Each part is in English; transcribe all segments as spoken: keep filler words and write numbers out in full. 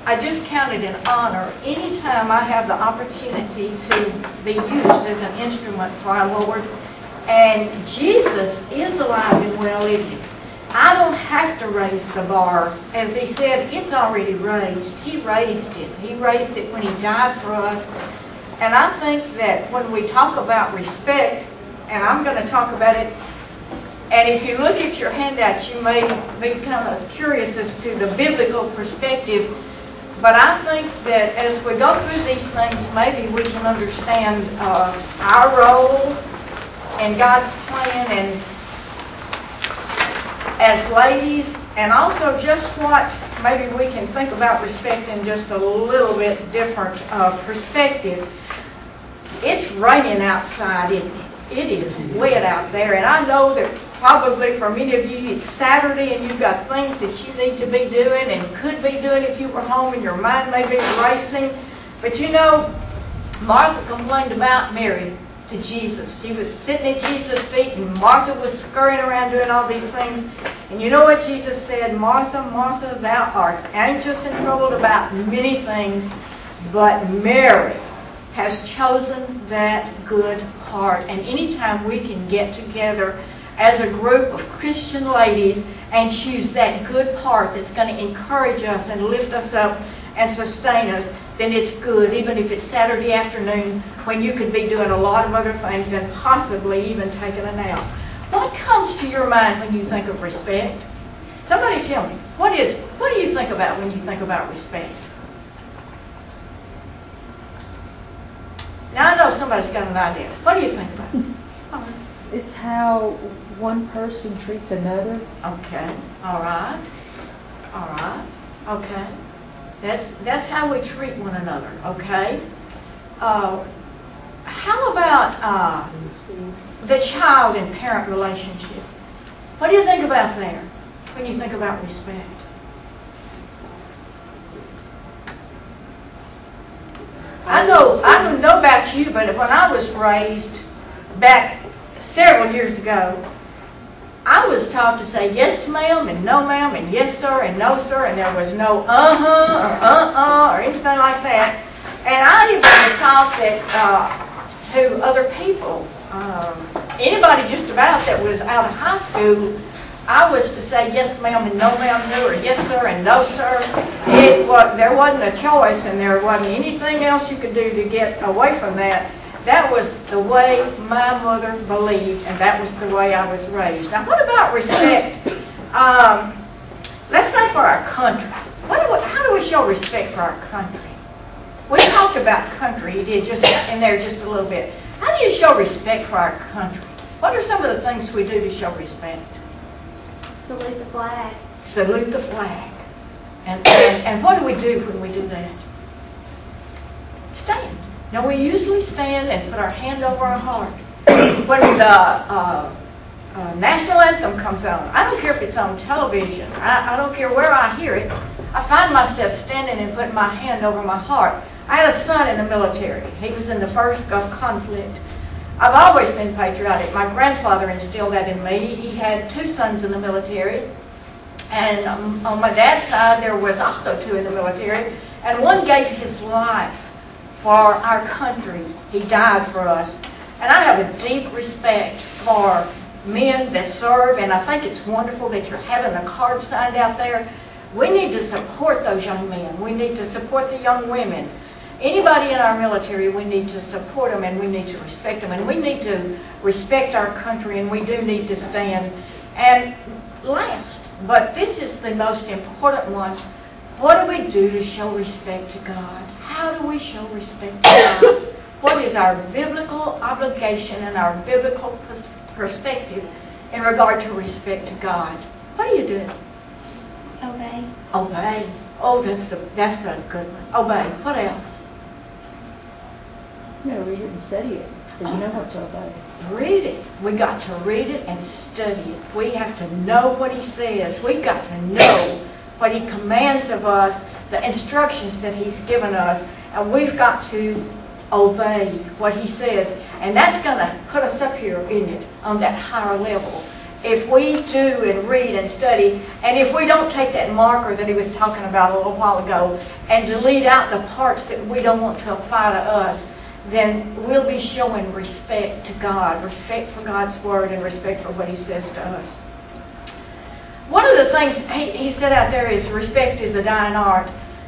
I just count it an honor anytime I have the opportunity to be used as an instrument for our Lord. And Jesus is alive and well in you. I don't have to raise the bar. As he said, it's already raised. He raised it. He raised it when he died for us. And I think that when we talk about respect, and I'm going to talk about it, and if you look at your handout, you may be kind of curious as to the biblical perspective. But I think that as we go through these things, maybe we can understand uh, our role in God's plan, and as ladies, and also just what maybe we can think about respect in just a little bit different uh, perspective. It's raining outside, isn't it? It is wet out there, and I know that probably for many of you it's Saturday and you've got things that you need to be doing and could be doing if you were home, and your mind may be racing. But you know, Martha complained about Mary to Jesus. She was sitting at Jesus' feet, and Martha was scurrying around doing all these things. And you know what Jesus said? Martha, Martha, thou art anxious and troubled about many things, but Mary has chosen that good part. And anytime we can get together as a group of Christian ladies and choose that good part that's going to encourage us and lift us up and sustain us, then it's good, even if it's Saturday afternoon when you could be doing a lot of other things and possibly even taking a nap. What comes to your mind when you think of respect? Somebody tell me, what is, what do you think about when you think about respect? Now I know somebody's got an idea. What do you think about it? Oh. It's how one person treats another. Okay. All right. All right. Okay. That's that's how we treat one another. Okay. Uh, how about uh, the child and parent relationship? What do you think about there when you think about respect? I know I don't know about you, but when I was raised back several years ago, I was taught to say yes ma'am and no ma'am and yes sir and no sir, and there was no uh-huh or uh-uh or anything like that. And I even was taught that uh, to other people, um, anybody just about that was out of high school, I was to say yes ma'am and no ma'am to, or yes sir and no sir. It was, there wasn't a choice, and there wasn't anything else you could do to get away from that. That was the way my mother believed, and that was the way I was raised. Now, what about respect? Um, let's say for our country. What do we, how do we show respect for our country? We talked about country. You did just in there just a little bit. How do you show respect for our country? What are some of the things we do to show respect? Salute the flag. Salute the flag. And, and, and what do we do when we do that? Stand. Now, we usually stand and put our hand over our heart. When the uh, uh, national anthem comes on, I don't care if it's on television, I, I don't care where I hear it, I find myself standing and putting my hand over my heart. I had a son in the military. He was in the first Gulf conflict. I've always been patriotic. My grandfather instilled that in me. He had two sons in the military. And um, on my dad's side, there was also two in the military. And one gave his life for our country. He died for us. And I have a deep respect for men that serve, and I think it's wonderful that you're having the card signed out there. We need to support those young men. We need to support the young women. Anybody in our military, we need to support them, and we need to respect them, and we need to respect our country, and we do need to stand. And last, but this is the most important one, what do we do to show respect to God? How do we show respect to God? What is our biblical obligation and our biblical perspective in regard to respect to God? What do you do? Obey. Obey. Oh, that's a, that's a good one. Obey. What else? You know, read it and study it, so you know what to obey. Read it. We got to read it and study it. We have to know what he says. We got to know what he commands of us, the instructions that he's given us, and we've got to obey what he says. And that's going to put us up here, isn't it, on that higher level. if we do and read and study, and if we don't take that marker that he was talking about a little while ago and delete out the parts that we don't want to apply to us, then we'll be showing respect to God, respect for God's Word, and respect for what he says to us. One of the things he, he said out there is respect is a dying art.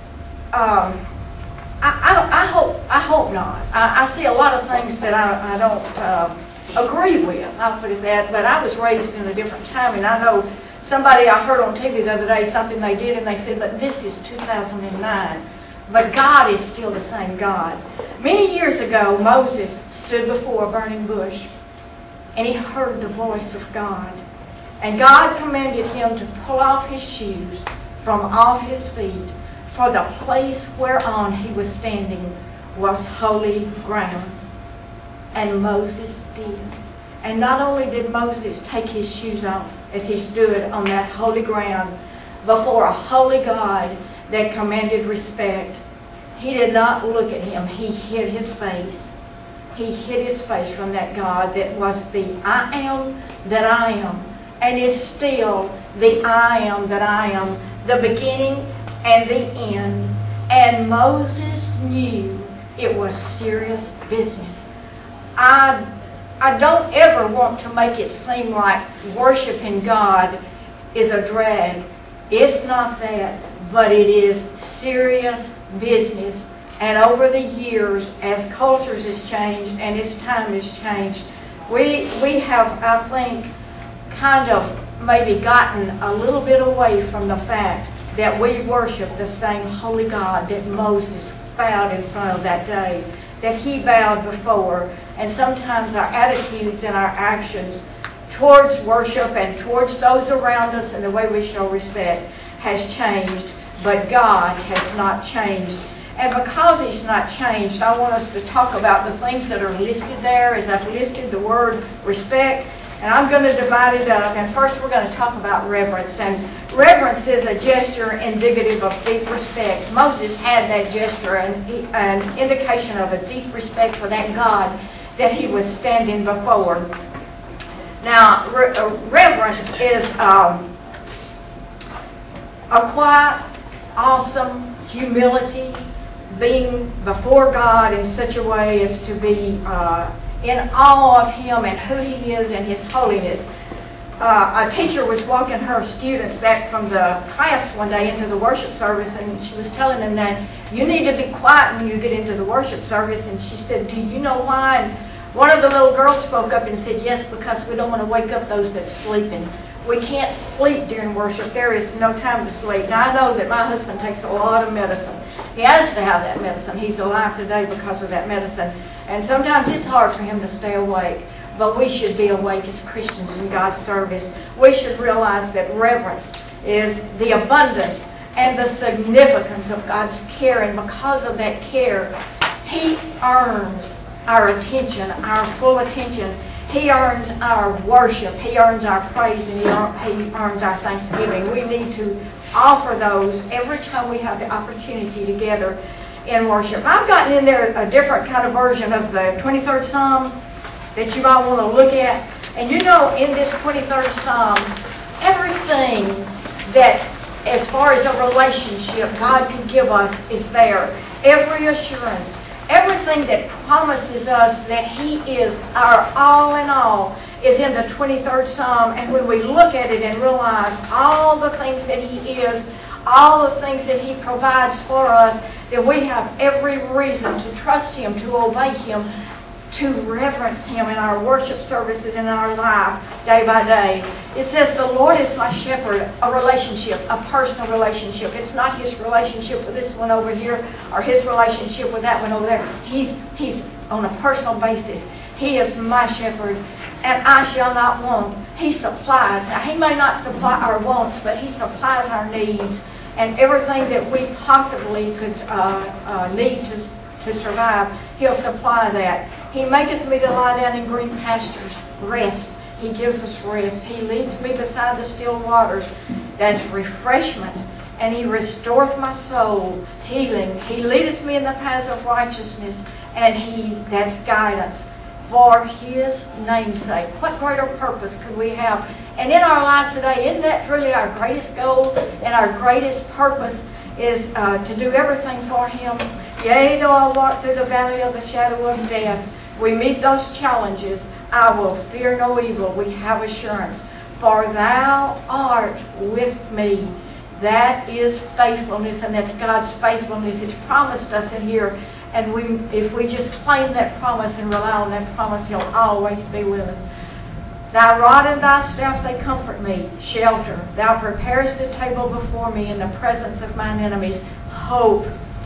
Um, I, I, don't, I hope I hope not. I, I see a lot of things that I, I don't uh, agree with. I'll put it that. But I was raised in a different time, and I know somebody I heard on T V the other day something they did, and they said, "But this is two thousand nine, but God is still the same God." Many years ago, Moses stood before a burning bush, and he heard the voice of God. And God commanded him to pull off his shoes from off his feet, for the place whereon he was standing was holy ground. And Moses did. And not only did Moses take his shoes off as he stood on that holy ground before a holy God that commanded respect, he did not look at him. He hid his face. He hid his face from that God that was the I am that I am, and is still the I am that I am, the beginning and the end. And Moses knew it was serious business. I, I don't ever want to make it seem like worshiping God is a drag. It's not that, but it is serious business. And over the years, as cultures has changed and as time has changed, we we have, I think, kind of maybe gotten a little bit away from the fact that we worship the same holy God that Moses bowed in front of that day, that he bowed before. And sometimes our attitudes and our actions towards worship and towards those around us and the way we show respect has changed, but God has not changed. And because he's not changed, I want us to talk about the things that are listed there, as I've listed the word respect. And I'm going to divide it up. And first we're going to talk about reverence. And reverence is a gesture indicative of deep respect. Moses had that gesture, and an indication of a deep respect for that God that he was standing before. Now, re- reverence is um, a quiet, awesome humility, being before God in such a way as to be uh, in awe of him and who he is and his holiness. Uh, a teacher was walking her students back from the class one day into the worship service, and she was telling them that you need to be quiet when you get into the worship service. And she said, "Do you know why?" And one of the little girls spoke up and said, "Yes, because we don't want to wake up those that's sleeping. We can't sleep during worship. There is no time to sleep." Now, I know that my husband takes a lot of medicine. He has to have that medicine. He's alive today because of that medicine. And sometimes it's hard for him to stay awake. But we should be awake as Christians in God's service. We should realize that reverence is the abundance and the significance of God's care. And because of that care, he earns our attention, our full attention. He earns our worship. He earns our praise, and he earns our thanksgiving. We need to offer those every time we have the opportunity together in worship. I've gotten in there a different kind of version of the twenty-third Psalm that you might want to look at. And you know, in this twenty-third Psalm, everything that, as far as a relationship, God can give us is there. Every assurance, everything that promises us that he is our all in all is in the twenty-third Psalm. And when we look at it and realize all the things that he is, all the things that he provides for us, then we have every reason to trust him, to obey him, to reverence him in our worship services in our life day by day. It says the Lord is my shepherd, a relationship, a personal relationship. It's not his relationship with this one over here or his relationship with that one over there. He's, he's on a personal basis. He is my shepherd, and I shall not want. He supplies. Now, he may not supply our wants, but he supplies our needs and everything that we possibly could uh, uh, need to, to survive. He'll supply that. He maketh me to lie down in green pastures, rest. He gives us rest. He leads me beside the still waters. That's refreshment. And he restoreth my soul, healing. He leadeth me in the paths of righteousness, and he, that's guidance. for His name's sake. What greater purpose could we have? And in our lives today, isn't that truly our greatest goal and our greatest purpose is uh, to do everything for Him? Yea, though I walk through the valley of the shadow of death, we meet those challenges. I will fear no evil. We have assurance. For Thou art with me. That is faithfulness, and that's God's faithfulness. It's promised us in here. And we, if we just claim that promise and rely on that promise, He'll always be with us. Thy rod and Thy staff, they comfort me. Shelter. Thou preparest a table before me in the presence of mine enemies. Hope.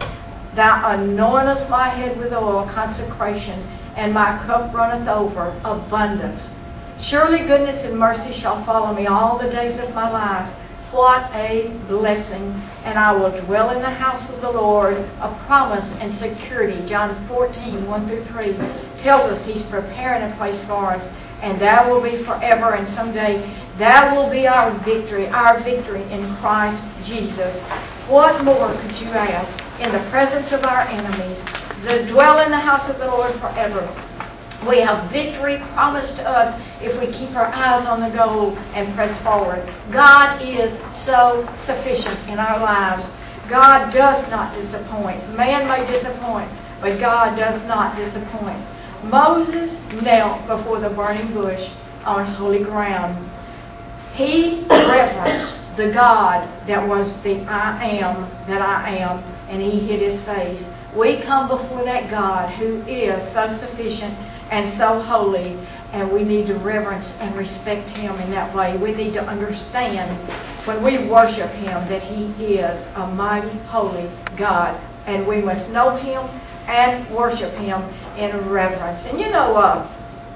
Thou anointest my head with oil, consecration, and my cup runneth over, abundance. Surely goodness and mercy shall follow me all the days of my life. What a blessing. And I will dwell in the house of the Lord. A promise and security. John fourteen, one through three tells us He's preparing a place for us. And that will be forever. And someday that will be our victory. Our victory in Christ Jesus. What more could you ask? In the presence of our enemies. To dwell in the house of the Lord forever. We have victory promised to us if we keep our eyes on the goal and press forward. God is so sufficient in our lives. God does not disappoint. Man may disappoint, but God does not disappoint. Moses knelt before the burning bush on holy ground. He reverenced the God that was the I am that I am, and he hid his face. We come before that God who is so sufficient and so holy, and we need to reverence and respect Him in that way. We need to understand when we worship Him that He is a mighty, holy God, and we must know Him and worship Him in reverence. And you know, uh,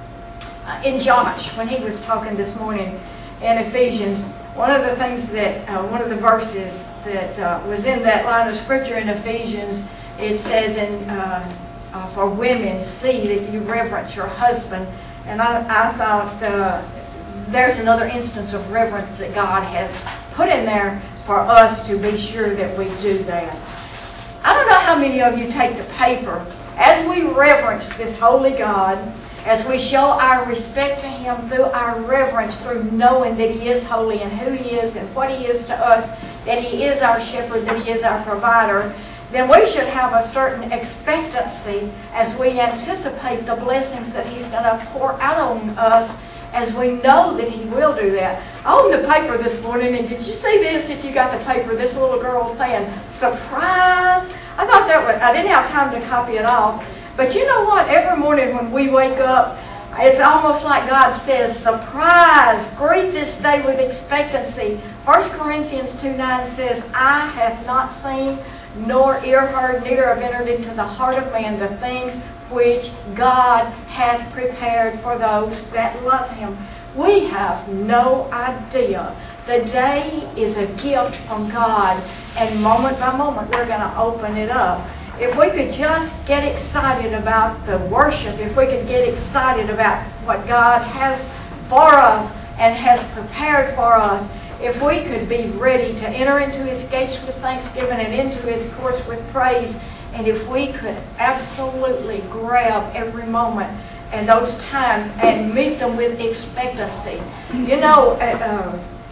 in Josh, when he was talking this morning in Ephesians, one of the things that, uh, one of the verses that uh, was in that line of Scripture in Ephesians, it says in uh, uh, for women, see that you reverence your husband. And I, I thought uh, there's another instance of reverence that God has put in there for us to be sure that we do that. I don't know how many of you take the paper as we reverence this holy God, as we show our respect to Him through our reverence, through knowing that He is holy and who He is and what He is to us, that He is our shepherd, that He is our provider, then we should have a certain expectancy as we anticipate the blessings that He's going to pour out on us, as we know that He will do that. I opened the paper this morning, and did you see this? If you got the paper, this little girl saying, surprise. I thought that was, I didn't have time to copy it off. But you know what? Every morning when we wake up, it's almost like God says, surprise, greet this day with expectancy. First Corinthians two nine says, I have not seen nor ear heard, neither have entered into the heart of man the things which God hath prepared for those that love Him. We have no idea. The day is a gift from God, and moment by moment we're going to open it up. If we could just get excited about the worship, if we could get excited about what God has for us and has prepared for us, if we could be ready to enter into His gates with thanksgiving and into His courts with praise, and if we could absolutely grab every moment and those times and meet them with expectancy. You know, uh,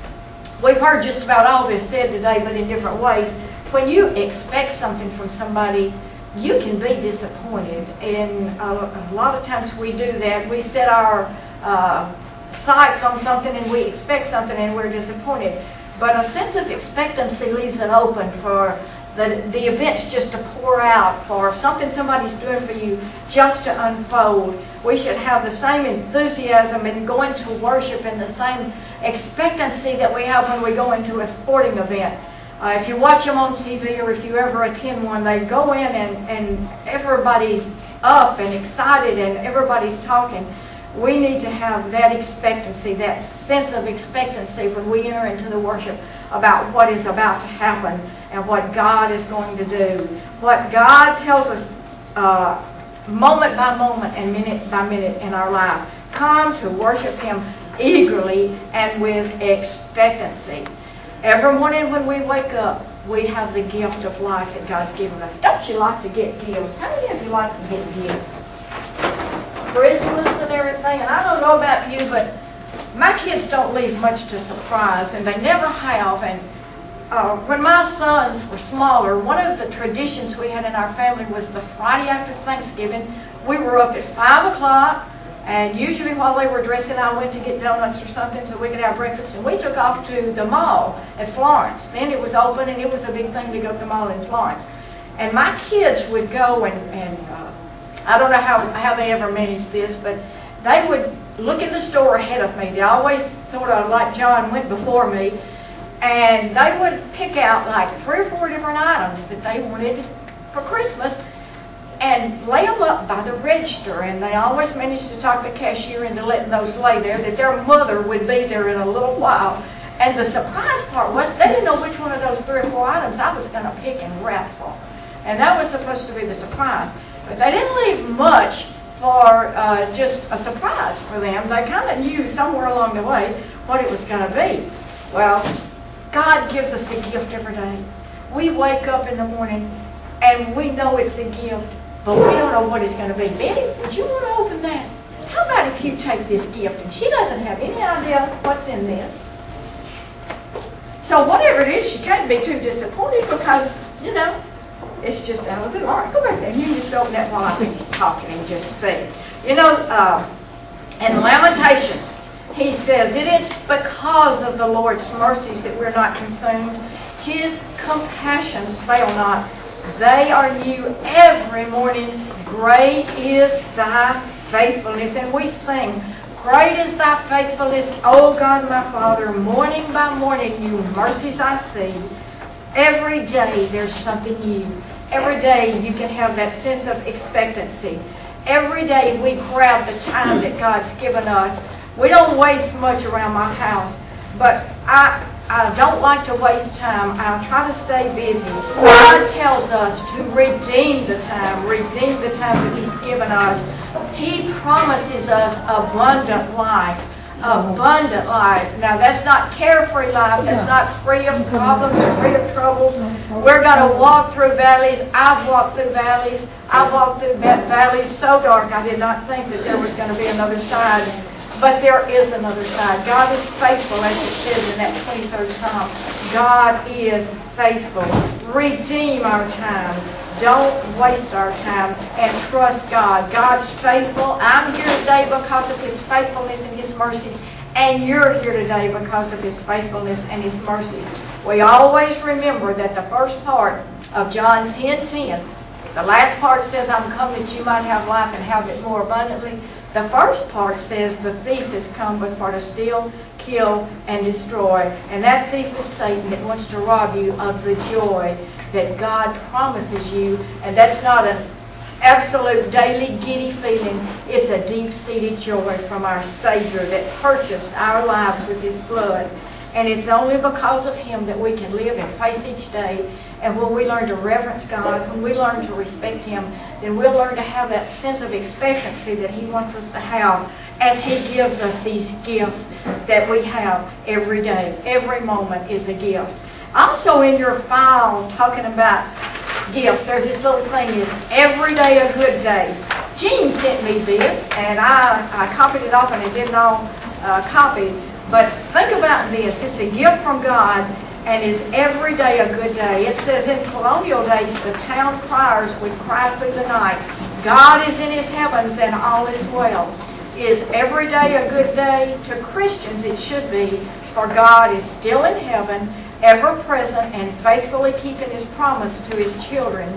we've heard just about all this said today, but in different ways. When you expect something from somebody, you can be disappointed. And uh, a lot of times we do that. We set our uh, sights on something and we expect something and we're disappointed. But a sense of expectancy leaves it open for the, the events just to pour out, for something somebody's doing for you just to unfold. We should have the same enthusiasm in going to worship and the same expectancy that we have when we go into a sporting event. Uh, if you watch them on T V or if you ever attend one, they go in and, and everybody's up and excited and everybody's talking. We need to have that expectancy, that sense of expectancy when we enter into the worship about what is about to happen and what God is going to do. What God tells us uh, moment by moment and minute by minute in our life. Come to worship Him eagerly and with expectancy. Every morning when we wake up, we have the gift of life that God's given us. Don't you like to get gifts? How many of you like to get gifts? Christmas and everything, and I don't know about you, but my kids don't leave much to surprise, and they never have. And uh, when my sons were smaller, one of the traditions we had in our family was the Friday after Thanksgiving, we were up at five o'clock, and usually while they were dressing, I went to get donuts or something so we could have breakfast, and we took off to the mall at Florence. Then it was open, and it was a big thing to go to the mall in Florence. And my kids would go, and, and uh, I don't know how, how they ever managed this, but they would look in the store ahead of me. They always sort of, like John, went before me, and they would pick out like three or four different items that they wanted for Christmas and lay them up by the register. And they always managed to talk the cashier into letting those lay there, that their mother would be there in a little while. And the surprise part was they didn't know which one of those three or four items I was going to pick and wrap for them. And that was supposed to be the surprise. But they didn't leave much for uh, just a surprise for them. They kind of knew somewhere along the way what it was going to be. Well, God gives us a gift every day. We wake up in the morning and we know it's a gift, but we don't know what it's going to be. Betty, would you want to open that? How about if you take this gift? And she doesn't have any idea what's in this. So whatever it is, she can't be too disappointed because, you know, it's just out of it. All right, go back there. You just open that while I finish talking and just see. You know, uh, in Lamentations, he says, it is because of the Lord's mercies that we're not consumed. His compassions fail not. They are new every morning. Great is thy faithfulness. And we sing, great is thy faithfulness, O God my Father. Morning by morning, new mercies I see. Every day there's something new. Every day you can have that sense of expectancy. Every day we grab the time that God's given us. We don't waste much around my house, but I I don't like to waste time. I try to stay busy. God tells us to redeem the time, redeem the time that He's given us. He promises us abundant life. Abundant life. Now that's not carefree life. That's not free of problems, free of troubles. We're going to walk through valleys. I've walked through valleys. I've walked through valleys so dark I did not think that there was going to be another side. But there is another side. God is faithful, as it says in that twenty-third Psalm. God is faithful. Redeem our time. Don't waste our time, and trust God. God's faithful. I'm here today because of His faithfulness and His mercies, and you're here today because of His faithfulness and His mercies. We always remember that the first part of John ten ten, the last part says, I'm come that you might have life and have it more abundantly. The first part says, the thief has come but for to steal, kill, and destroy. And that thief is Satan that wants to rob you of the joy that God promises you. And that's not an absolute daily giddy feeling. It's a deep-seated joy from our Savior that purchased our lives with His blood. And it's only because of Him that we can live and face each day. And when we learn to reverence God, when we learn to respect Him, then we'll learn to have that sense of expectancy that He wants us to have as He gives us these gifts that we have every day. Every moment is a gift. Also in your file talking about gifts, there's this little thing is every day a good day. Jean sent me this, and I, I copied it off and it didn't all uh, copy. But think about this. It's a gift from God, and is every day a good day. It says in colonial days, the town criers would cry through the night, God is in His heavens and all is well. Is every day a good day? To Christians it should be, for God is still in heaven, ever present and faithfully keeping His promise to His children.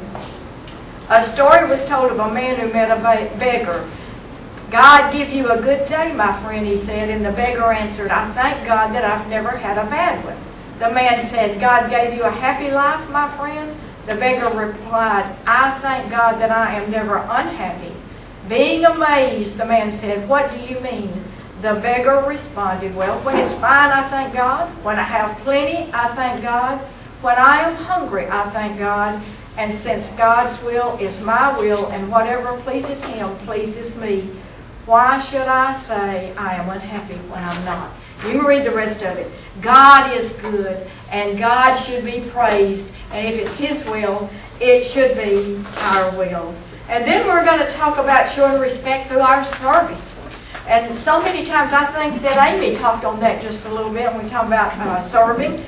A story was told of a man who met a beggar. God give you a good day, my friend, he said, and the beggar answered, I thank God that I've never had a bad one. The man said, God gave you a happy life, my friend? The beggar replied, I thank God that I am never unhappy. Being amazed, the man said, what do you mean? The beggar responded, well, when it's fine, I thank God. When I have plenty, I thank God. When I am hungry, I thank God. And since God's will is my will, and whatever pleases Him pleases me, why should I say I am unhappy when I'm not? You can read the rest of it. God is good, and God should be praised. And if it's His will, it should be our will. And then we're going to talk about showing respect through our service. And so many times I think that Amy talked on that just a little bit when we talk about uh, serving.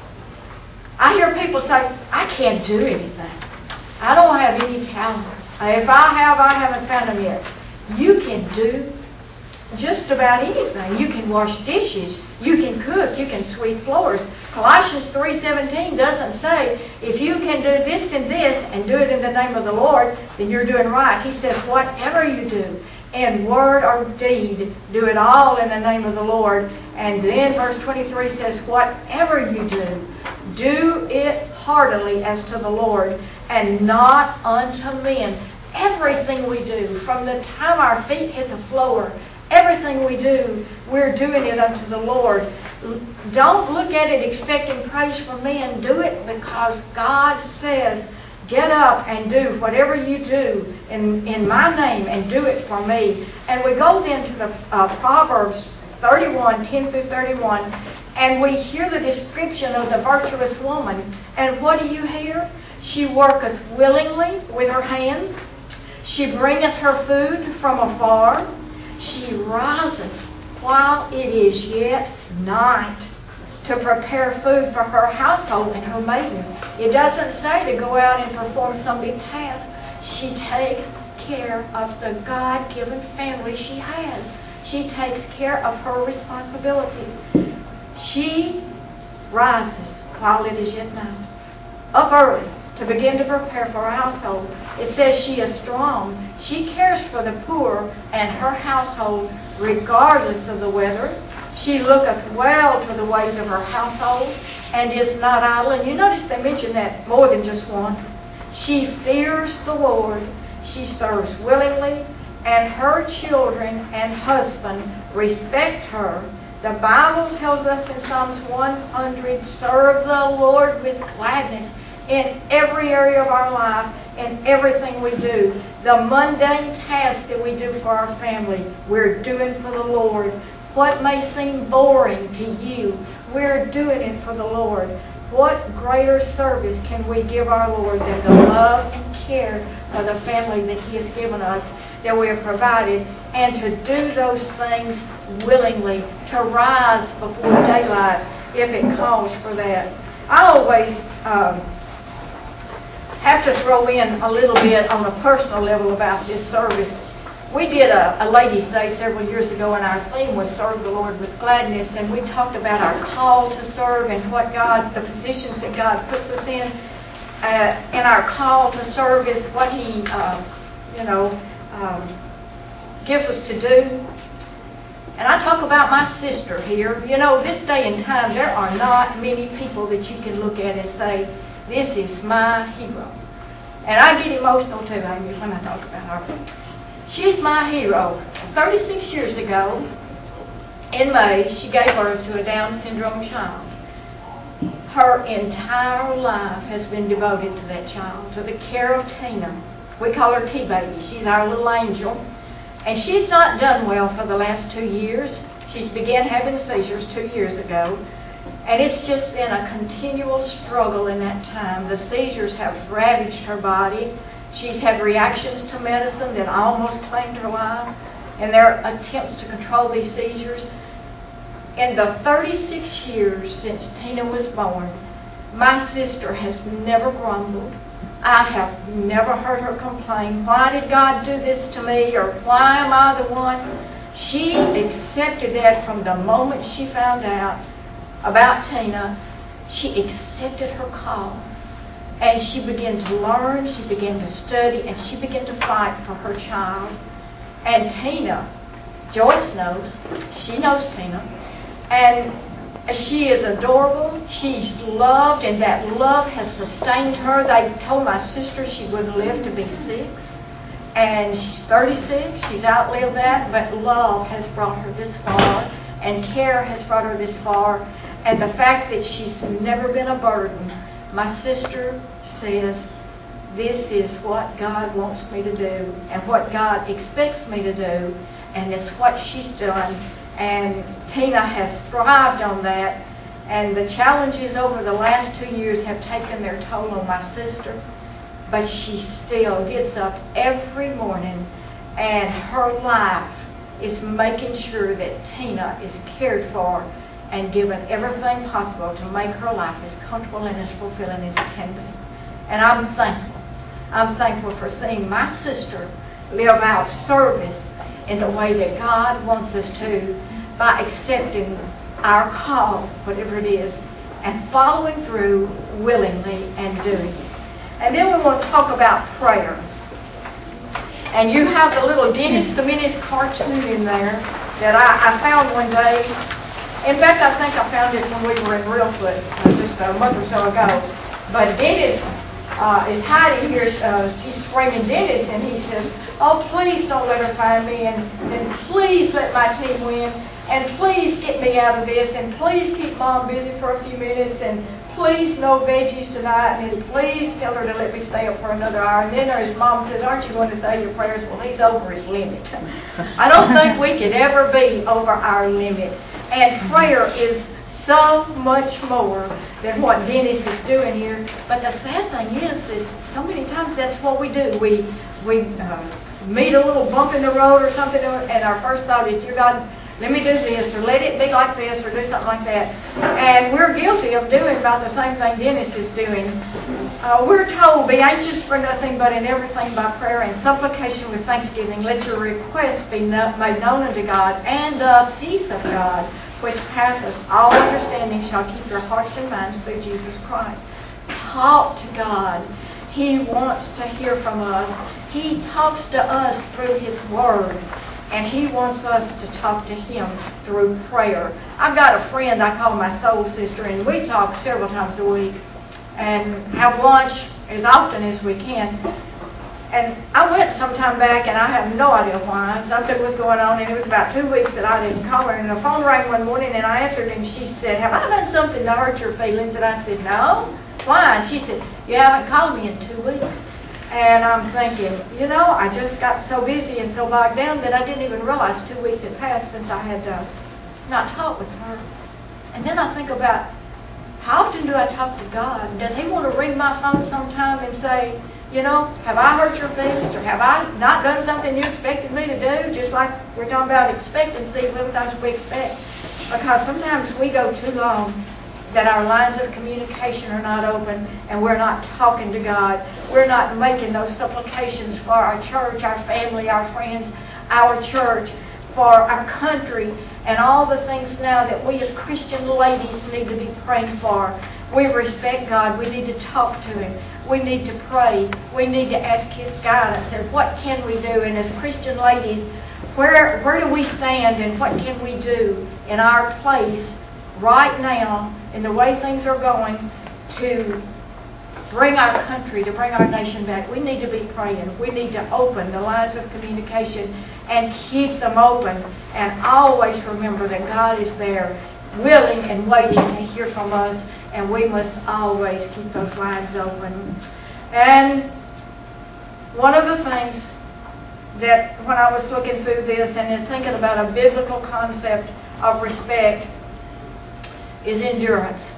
I hear people say, I can't do anything. I don't have any talents. If I have, I haven't found them yet. You can do just about anything. You can wash dishes. You can cook. You can sweep floors. Colossians three seventeen doesn't say, if you can do this and this and do it in the name of the Lord, then you're doing right. He says, whatever you do, in word or deed, do it all in the name of the Lord. And then verse twenty-three says, whatever you do, do it heartily as to the Lord and not unto men. Everything we do, from the time our feet hit the floor, everything we do, we're doing it unto the Lord. Don't look at it expecting praise from men. Do it because God says, get up and do whatever you do in, in my name and do it for me. And we go then to the uh, Proverbs thirty-one, ten through thirty-one, and we hear the description of the virtuous woman. And what do you hear? She worketh willingly with her hands. She bringeth her food from afar. She riseth while it is yet night to prepare food for her household and her maidens. It doesn't say to go out and perform some big task. She takes care of the God-given family she has. She takes care of her responsibilities. She rises while it is yet night, up early to begin to prepare for her household. It says she is strong. She cares for the poor and her household regardless of the weather. She looketh well to the ways of her household and is not idle. And you notice they mention that more than just once. She fears the Lord. She serves willingly, and her children and husband respect her. The Bible tells us in Psalms one hundred, serve the Lord with gladness in every area of our life, in everything we do. The mundane tasks that we do for our family, we're doing for the Lord. What may seem boring to you, we're doing it for the Lord. What greater service can we give our Lord than the love and care of the family that He has given us, that we have provided, and to do those things willingly, to rise before daylight if it calls for that. I always um, have to throw in a little bit on a personal level about this service. We did a, a ladies' day several years ago, and our theme was serve the Lord with gladness, and we talked about our call to serve and what God, the positions that God puts us in. Uh, and our call to serve is what He, uh, you know, um, gives us to do. And I talk about my sister here. You know, this day and time, there are not many people that you can look at and say, this is my hero. And I get emotional too, Amy, when I talk about her. She's my hero. thirty-six years ago, in May, she gave birth to a Down syndrome child. Her entire life has been devoted to that child, to the care of Tina. We call her T-Baby. She's our little angel. And she's not done well for the last two years. She's began having seizures two years ago. And it's just been a continual struggle in that time. The seizures have ravaged her body. She's had reactions to medicine that almost claimed her life. And there are attempts to control these seizures. In the thirty-six years since Tina was born, my sister has never grumbled. I have never heard her complain, why did God do this to me, or why am I the one? She accepted that from the moment she found out about Tina. She accepted her call. And she began to learn, she began to study, and she began to fight for her child. And Tina, Joyce knows, she knows Tina, and she is adorable. She's loved, and that love has sustained her. They told my sister she wouldn't live to be six, and she's thirty-six. She's outlived that, but love has brought her this far, and care has brought her this far. And the fact that she's never been a burden, my sister says, this is what God wants me to do and what God expects me to do, and it's what she's done. And Tina has thrived on that, and the challenges over the last two years have taken their toll on my sister. but she still gets up every morning, and her life is making sure that Tina is cared for and given everything possible to make her life as comfortable and as fulfilling as it can be. And I'm thankful. I'm thankful for seeing my sister live out service in the way that God wants us to, by accepting our call, whatever it is, and following through willingly and doing it. And then we want to talk about prayer. And you have the little Dennis the Menace cartoon in there that I, I found one day. In fact, I think I found it when we were in Reelfoot uh, just a month or so ago. But Dennis uh, is hiding here. Uh, she's screaming Dennis, and he says, "Oh, please don't let her find me, and, and please let my team win, and please get me out of this, and please keep Mom busy for a few minutes, and please no veggies tonight, and then please tell her to let me stay up for another hour." And then his mom says, "Aren't you going to say your prayers?" Well, he's over his limit. I don't think we could ever be over our limit. And prayer is so much more than what Dennis is doing here. But the sad thing is, is so many times that's what we do. We we uh, meet a little bump in the road or something, and our first thought is, "Dear God, let me do this," or "let it be like this," or do something like that. And we're guilty of doing about the same thing Dennis is doing. Uh, we're told, "Be anxious for nothing, but in everything by prayer and supplication with thanksgiving, let your requests be no- made known unto God, and the peace of God, which passeth all understanding, shall keep your hearts and minds through Jesus Christ." Talk to God. He wants to hear from us. He talks to us through His Word. And He wants us to talk to Him through prayer. I've got a friend I call my soul sister, and we talk several times a week and have lunch as often as we can. And I went some time back, and I have no idea why. Something was going on, and it was about two weeks that I didn't call her. And the phone rang one morning, and I answered, and she said, "Have I done something to hurt your feelings?" And I said, "No." "Why?" And she said, "You haven't called me in two weeks. And I'm thinking, you know, I just got so busy and so bogged down that I didn't even realize two weeks had passed since I had uh, not talked with her. And then I think about, how often do I talk to God? Does He want to ring my phone sometime and say, you know, have I hurt your feelings, or have I not done something you expected me to do? Just like we're talking about expectancy, sometimes we expect. Because sometimes we go too long that our lines of communication are not open, and we're not talking to God. We're not making those supplications for our church, our family, our friends, our church, for our country, and all the things now that we as Christian ladies need to be praying for. We respect God. We need to talk to Him. We need to pray. We need to ask His guidance. And what can we do? And as Christian ladies, where, where do we stand, and what can we do in our place right now, in the way things are going, to bring our country, to bring our nation back? We need to be praying. We need to open the lines of communication and keep them open, and always remember that God is there, willing and waiting to hear from us, and we must always keep those lines open. And one of the things that when I was looking through this and thinking about a biblical concept of respect is endurance.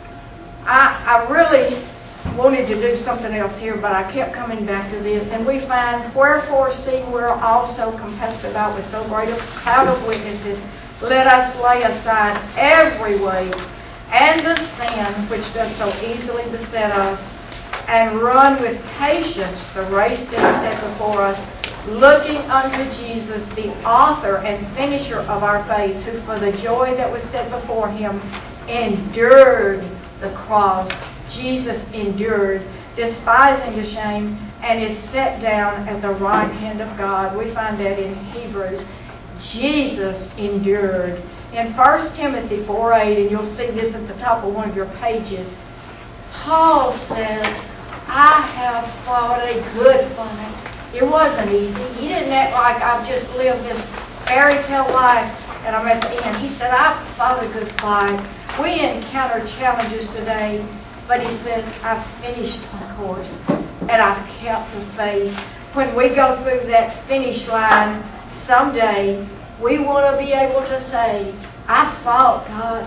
I, I really wanted to do something else here, but I kept coming back to this. And we find, wherefore, seeing we're also compassed about with so great a cloud of witnesses, let us lay aside every weight and the sin which does so easily beset us, and run with patience the race that is set before us, looking unto Jesus, the author and finisher of our faith, who for the joy that was set before Him endured the cross. Jesus endured, despising the shame, and is set down at the right hand of God. We find that in Hebrews. Jesus endured. In First Timothy four eight, and you'll see this at the top of one of your pages, Paul says, I have fought a good fight. It wasn't easy. He didn't act like I've just lived this fairy tale life and I'm at the end. He said, I've fought a good fight. We encountered challenges today, but he said, I've finished my course and I've kept the faith. When we go through that finish line someday, we want to be able to say, I fought, God.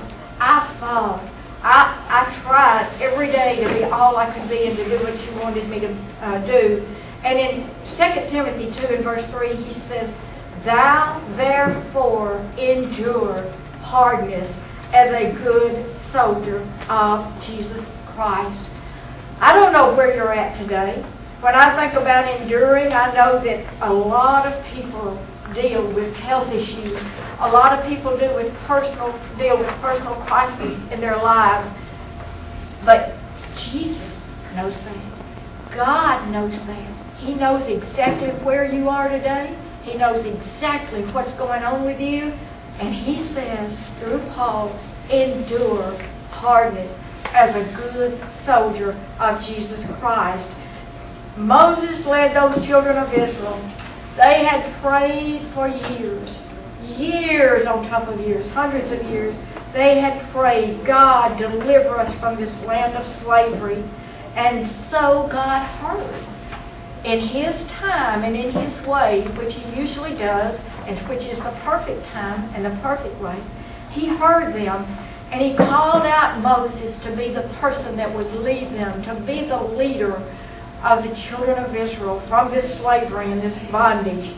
I fought. I, I tried every day to be all I could be and to do what you wanted me to uh, do. And in Second Timothy two and verse three, he says, thou therefore endure hardness as a good soldier of Jesus Christ. I don't know where you're at today. When I think about enduring, I know that a lot of people deal with health issues. A lot of people deal with personal deal with personal crises in their lives. But Jesus knows that. God knows that. He knows exactly where you are today. He knows exactly what's going on with you. And he says, through Paul, endure hardness as a good soldier of Jesus Christ. Moses led those children of Israel. They had prayed for years, years on top of years, hundreds of years. They had prayed, God, deliver us from this land of slavery. And so God heard. In His time and in His way, which He usually does, and which is the perfect time and the perfect way, He heard them. And He called out Moses to be the person that would lead them, to be the leader of the children of Israel from this slavery and this bondage.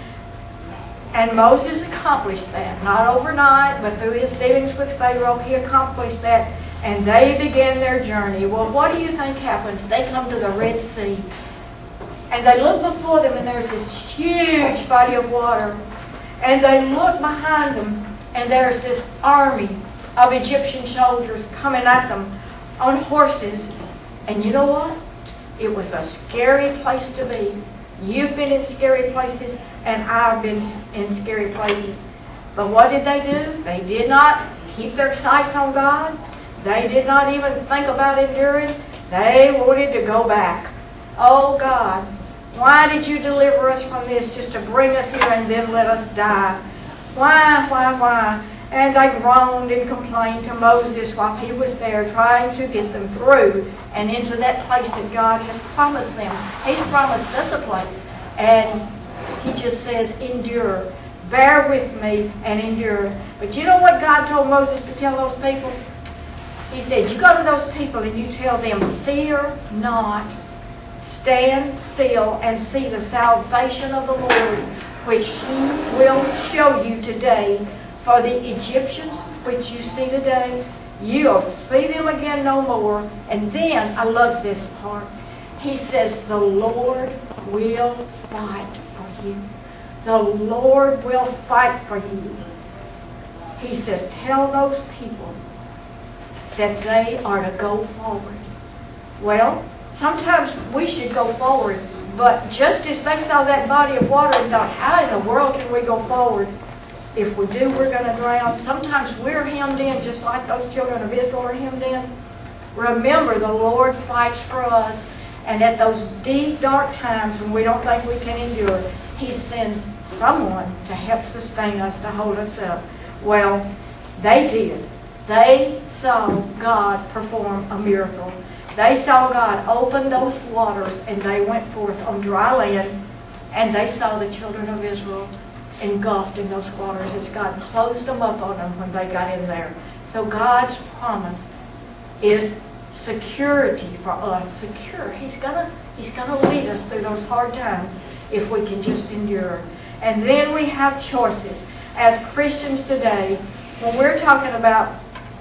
And Moses accomplished that, not overnight, but through his dealings with Pharaoh, he accomplished that, and they began their journey. Well, what do you think happens? They come to the Red Sea, and they look before them, and there's this huge body of water, and they look behind them, and there's this army of Egyptian soldiers coming at them on horses. And you know what? It was a scary place to be. You've been in scary places, and I've been in scary places. But what did they do? They did not keep their sights on God. They did not even think about enduring. They wanted to go back. Oh God, why did you deliver us from this just to bring us here and then let us die? Why, why, why? And they groaned and complained to Moses while he was there trying to get them through and into that place that God has promised them. He's promised us a place. And He just says, endure. Bear with me and endure. But you know what God told Moses to tell those people? He said, you go to those people and you tell them, fear not. Stand still and see the salvation of the Lord, which He will show you today. For the Egyptians, which you see today, you'll see them again no more. And then, I love this part. He says, the Lord will fight for you. The Lord will fight for you. He says, tell those people that they are to go forward. Well, sometimes we should go forward. But just as they saw that body of water and thought, how in the world can we go forward? If we do, we're going to drown. Sometimes we're hemmed in just like those children of Israel are hemmed in. Remember, the Lord fights for us. And at those deep, dark times when we don't think we can endure, He sends someone to help sustain us, to hold us up. Well, they did. They saw God perform a miracle. They saw God open those waters, and they went forth on dry land, and they saw the children of Israel engulfed in those waters as God closed them up on them when they got in there. So God's promise is security for us. Secure. He's gonna He's gonna lead us through those hard times if we can just endure. And then we have choices. As Christians today, when we're talking about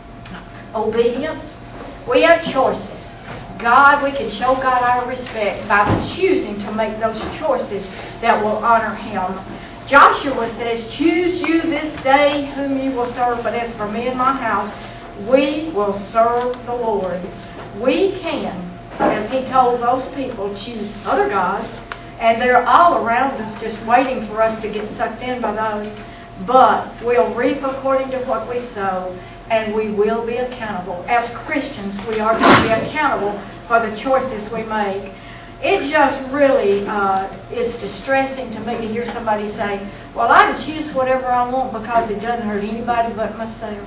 obedience, we have choices. God, we can show God our respect by choosing to make those choices that will honor Him. Joshua says, choose you this day whom you will serve, but as for me and my house, we will serve the Lord. We can, as he told those people, choose other gods, and they're all around us just waiting for us to get sucked in by those. But we'll reap according to what we sow, and we will be accountable. As Christians, we are to be accountable for the choices we make. It just really uh, is distressing to me to hear somebody say, well, I can choose whatever I want because it doesn't hurt anybody but myself.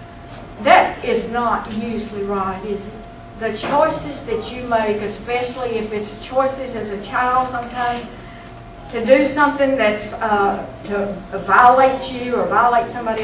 That is not usually right, is it? The choices that you make, especially if it's choices as a child sometimes, to do something that's uh, to violate you or violate somebody else,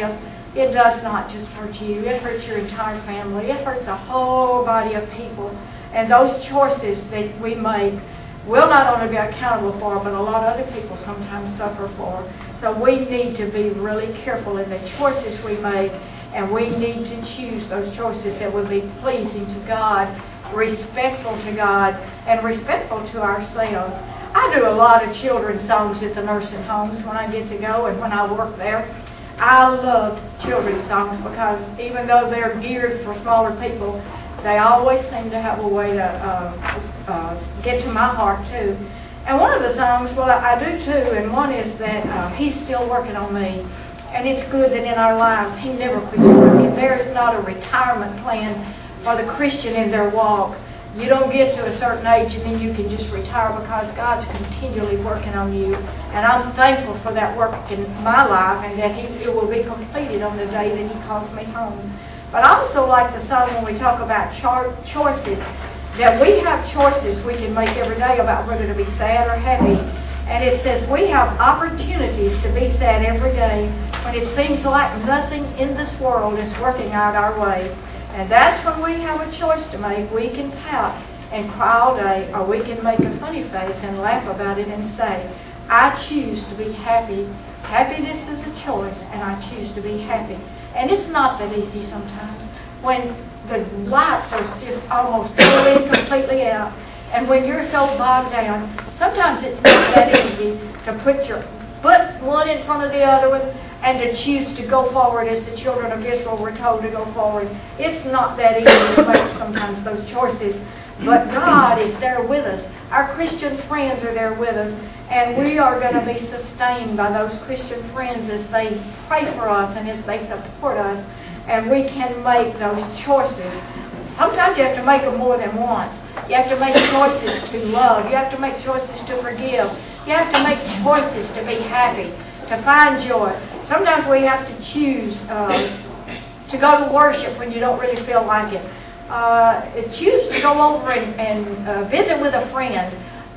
it does not just hurt you. It hurts your entire family. It hurts a whole body of people. And those choices that we make, we'll not only be accountable for, but a lot of other people sometimes suffer for. So we need to be really careful in the choices we make, and we need to choose those choices that will be pleasing to God, respectful to God, and respectful to ourselves. I do a lot of children's songs at the nursing homes when I get to go and when I work there. I love children's songs because even though they're geared for smaller people, they always seem to have a way to uh, uh, get to my heart too. And one of the songs, well, I, I do too, and one is that uh, He's still working on me. And it's good that in our lives He never quits working. There's not a retirement plan for the Christian in their walk. You don't get to a certain age and then you can just retire, because God's continually working on you. And I'm thankful for that work in my life, and that he, it will be completed on the day that He calls me home. But I also like the song when we talk about cho- choices, that we have choices we can make every day about whether to be sad or happy. And it says we have opportunities to be sad every day when it seems like nothing in this world is working out our way. And that's when we have a choice to make. We can pout and cry all day, or we can make a funny face and laugh about it and say, I choose to be happy. Happiness is a choice, and I choose to be happy. And it's not that easy sometimes. When the lights are just almost totally completely out, and when you're so bogged down, sometimes it's not that easy to put your foot one in front of the other one and to choose to go forward as the children of Israel were told to go forward. It's not that easy to make sometimes those choices. But God is there with us. Our Christian friends are there with us. And we are going to be sustained by those Christian friends as they pray for us and as they support us. And we can make those choices. Sometimes you have to make them more than once. You have to make choices to love. You have to make choices to forgive. You have to make choices to be happy, to find joy. Sometimes we have to choose uh, to go to worship when you don't really feel like it. Uh, choose to go over and, and uh, visit with a friend.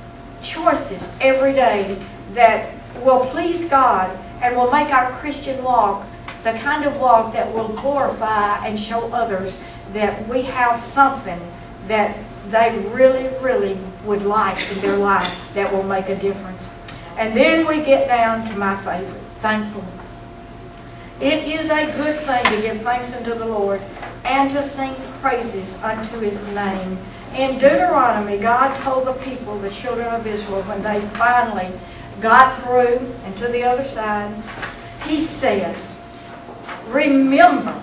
Choices every day that will please God and will make our Christian walk the kind of walk that will glorify and show others that we have something that they really, really would like in their life that will make a difference. And then we get down to my favorite, thankful. It is a good thing to give thanks unto the Lord and to sing praises unto His name. In Deuteronomy, God told the people, the children of Israel, when they finally got through and to the other side, He said, remember,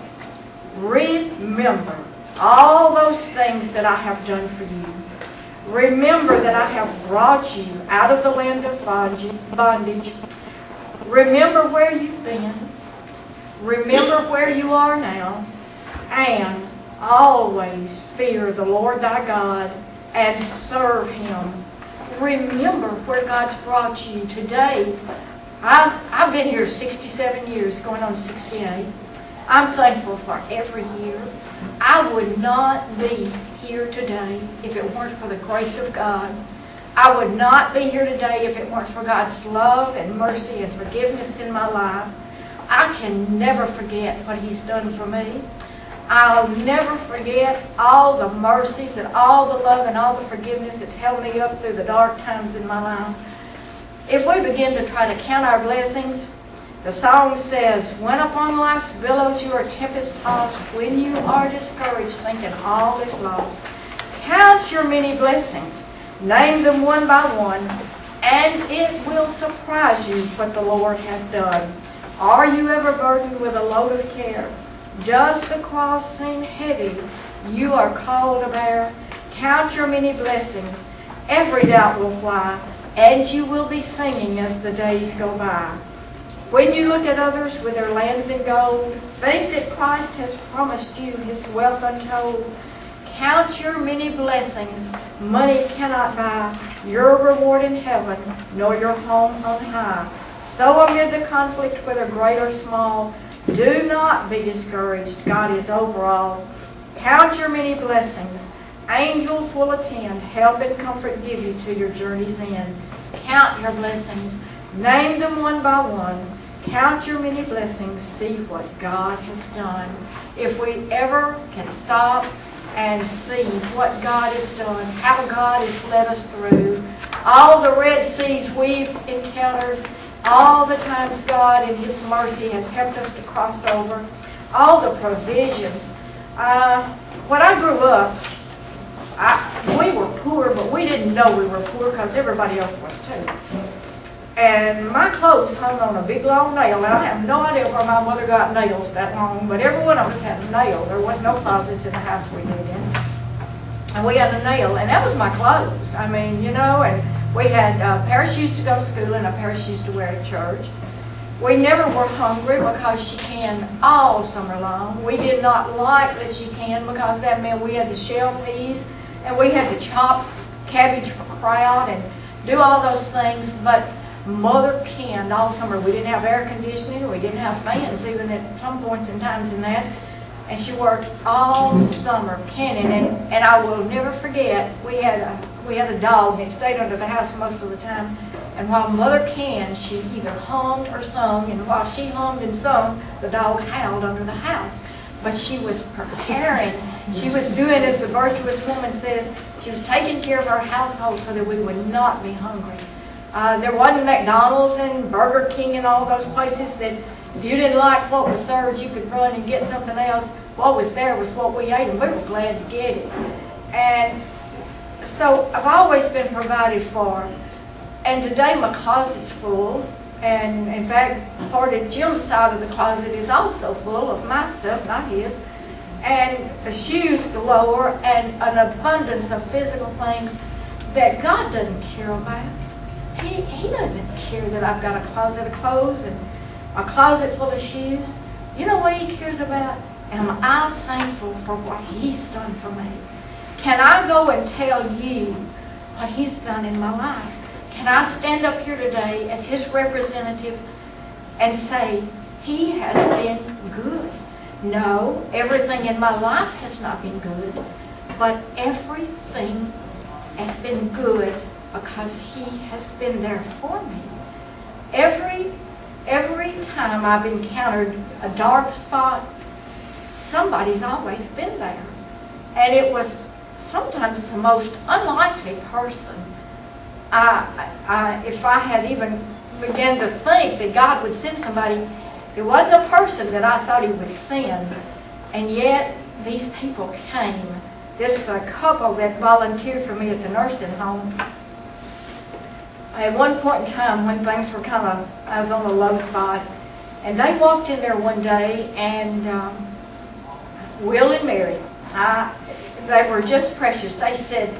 remember all those things that I have done for you. Remember that I have brought you out of the land of bondage. Remember where you've been. Remember where you are now. And always fear the Lord thy God and serve Him. Remember where God's brought you today. I've, I've been here sixty-seven years, going on sixty-eight. I'm thankful for every year. I would not be here today if it weren't for the grace of God. I would not be here today if it weren't for God's love and mercy and forgiveness in my life. I can never forget what He's done for me. I'll never forget all the mercies and all the love and all the forgiveness that's held me up through the dark times in my life. If we begin to try to count our blessings, the song says, when upon life's billows you are tempest-tossed, when you are discouraged, thinking all is lost, count your many blessings, name them one by one, and it will surprise you what the Lord hath done. Are you ever burdened with a load of care? Does the cross seem heavy you are called to bear? Count your many blessings, every doubt will fly, and you will be singing as the days go by. When you look at others with their lands in gold, think that Christ has promised you His wealth untold. Count your many blessings, money cannot buy your reward in heaven, nor your home on high. So amid the conflict, whether great or small, do not be discouraged. God is over all. Count your many blessings. Angels will attend, help and comfort give you to your journey's end. Count your blessings. Name them one by one. Count your many blessings, see what God has done. If we ever can stop and see what God has done, how God has led us through, all the Red Seas we've encountered, all the times God in His mercy has helped us to cross over, all the provisions. Uh, when I grew up, I, we were poor, but we didn't know we were poor because everybody else was too. And my clothes hung on a big long nail, and I have no idea where my mother got nails that long, but every one of us had a nail. There was no closets in the house we lived in. And we had a nail, and that was my clothes. I mean, you know, and we had a pair of shoes to go to school and a pair of shoes to wear to church. We never were hungry because she canned all summer long. We did not like that she canned because that meant we had to shell peas and we had to chop cabbage for kraut and do all those things. But Mother canned all summer. We didn't have air conditioning. We didn't have fans even at some points in times in that. And she worked all summer canning. And, and I will never forget, we had a we had a dog and it stayed under the house most of the time. And while Mother canned, she either hummed or sung. And while she hummed and sung, the dog howled under the house. But she was preparing. She was doing, as the virtuous woman says, she was taking care of our household so that we would not be hungry. Uh, there wasn't McDonald's and Burger King and all those places that if you didn't like what was served, you could run and get something else. What was there was what we ate, and we were glad to get it. And so I've always been provided for. And today my closet's full. And in fact, part of Jim's side of the closet is also full of my stuff, not his. And the shoes galore and an abundance of physical things that God doesn't care about. He, he doesn't care that I've got a closet of clothes and a closet full of shoes. You know what He cares about? Am I thankful for what He's done for me? Can I go and tell you what He's done in my life? Can I stand up here today as His representative and say, He has been good? No, everything in my life has not been good, but everything has been good because He has been there for me. Every, every time I've encountered a dark spot, somebody's always been there. And it was sometimes the most unlikely person. I, I, if I had even begun to think that God would send somebody, it wasn't a person that I thought He would send. And yet, these people came. This uh, couple that volunteered for me at the nursing home, at one point in time when things were kind of, I was on a low spot, and they walked in there one day, and um, Will and Mary, I, they were just precious. They said,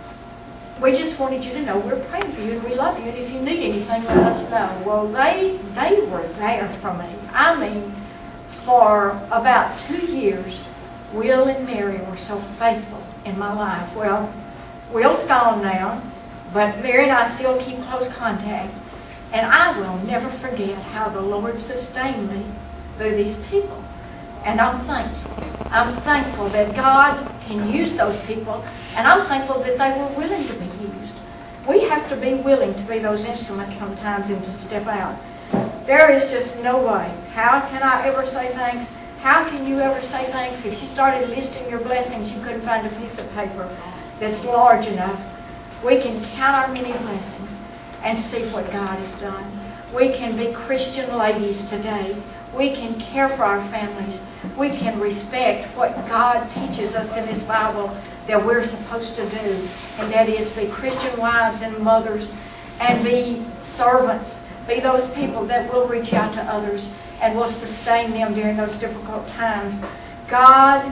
we just wanted you to know we're praying for you and we love you, and if you need anything, let us know. Well, they they were there for me. I mean, for about two years, Will and Mary were so faithful in my life. Well, Will's gone now, but Mary and I still keep close contact. And I will never forget how the Lord sustained me through these people. And I'm thankful. I'm thankful that God can use those people, and I'm thankful that they were willing to be used. We have to be willing to be those instruments sometimes and to step out. There is just no way. How can I ever say thanks? How can you ever say thanks? If you started listing your blessings, you couldn't find a piece of paper that's large enough. We can count our many blessings and see what God has done. We can be Christian ladies today. We can care for our families. We can respect what God teaches us in His Bible that we're supposed to do, and that is be Christian wives and mothers and be servants, be those people that will reach out to others and will sustain them during those difficult times. God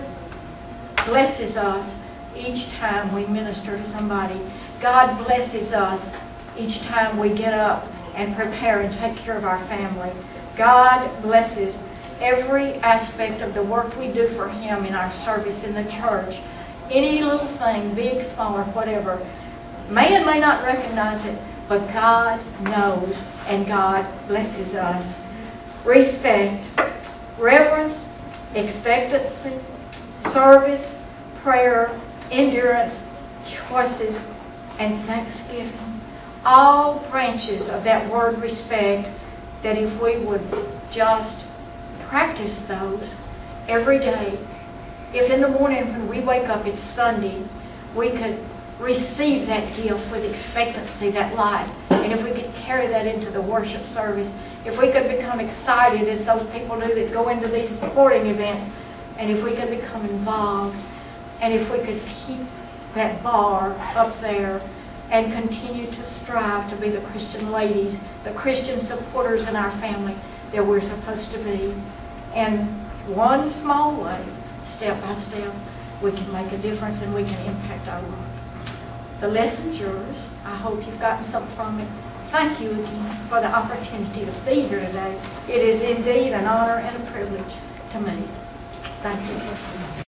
blesses us each time we minister to somebody. God blesses us each time we get up and prepare and take care of our family. God blesses every aspect of the work we do for Him in our service in the church. Any little thing, big, small, or whatever. Man may not recognize it, but God knows, and God blesses us. Respect, reverence, expectancy, service, prayer, endurance, choices, and thanksgiving. All branches of that word respect that if we would just practice those every day, if in the morning when we wake up it's Sunday, we could receive that gift with expectancy, that light, and if we could carry that into the worship service, if we could become excited as those people do that go into these sporting events, and if we could become involved, and if we could keep that bar up there and continue to strive to be the Christian ladies, the Christian supporters in our family that we're supposed to be. And one small way, step by step, we can make a difference and we can impact our world. The lesson's yours. I hope you've gotten something from it. Thank you again for the opportunity to be here today. It is indeed an honor and a privilege to me. Thank you.